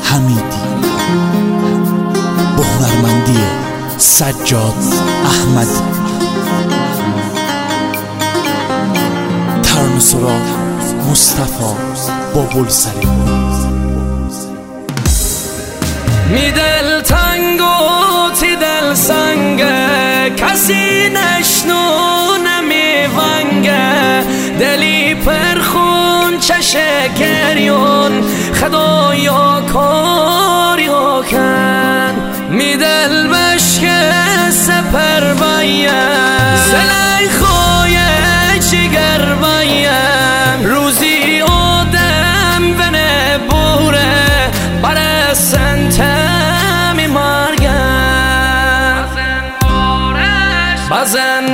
حمیدی با هنرمندی سجاد احمدی. ترانه سرا مصطفی بابلسری. می دل تنگ و تی دل سنگه، کسی نشنو نمی ونگه، دلی پرخون چشه گریون، خدایا کاریا کن. می دل بشکه سپر بایم، زلی خوی جگر بایم، روزی آدم بنه بوره برای سنتمی مرگم. بزن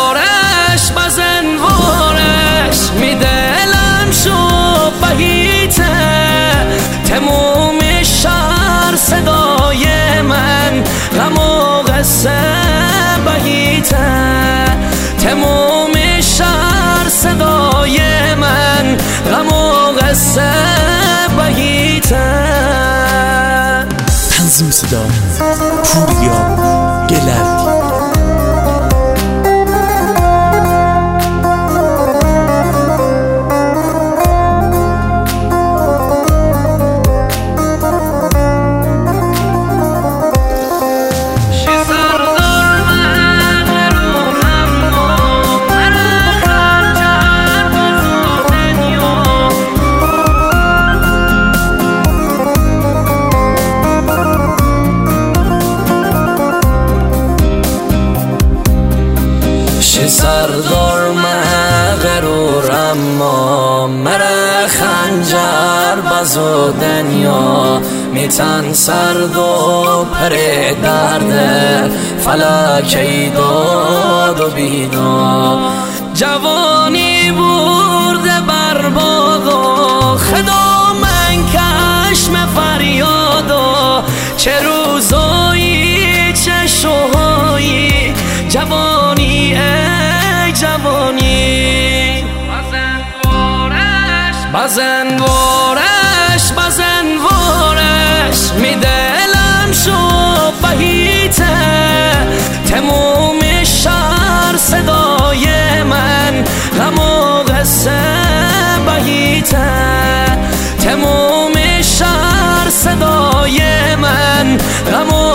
وارش می دلم شو بهیته، تموم شهر صدای من غم و قصه بهیته، تموم شهر صدای من غم و قصه بهیته. تنظیم صدا پوریا گلردی. سردار مغرور اما مرا خنجر بزو دنیا، میتن سرد و پر درد فلکی داد و بینا. جوانی برده برباد و خدا من کشم فریاد و چه روزایی چه شوهایی. جوانی ای جوانی، بزن وارش می دلم شو بهیته، تموم شهر صدای من غم و قصه بهیته، تموم شهر صدای من غم و